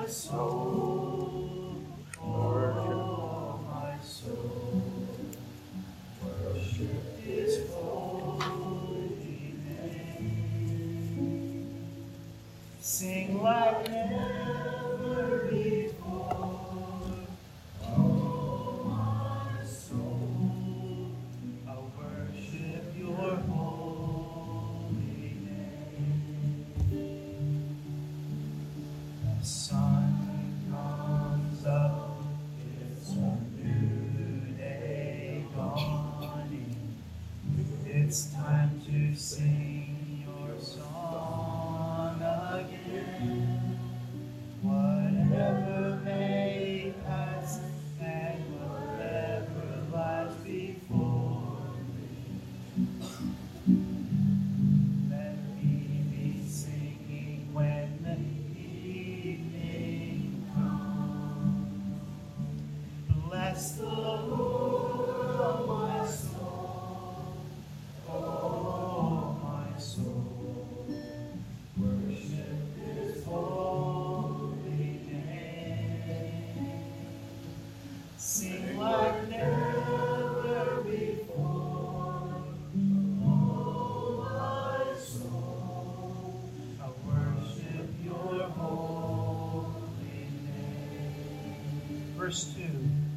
soul, oh my soul, worship His holy name. Sing like never before, oh my soul, I worship Your holy name. The sun comes up, it's a new day dawning. It's time to sing Your song again. Whatever may pass and whatever lies before me, let me be singing when the evening comes. Bless the Lord, oh my soul, oh my soul, worship His holy name. Sing like never before, oh my soul, I worship Your holy name. Verse 2.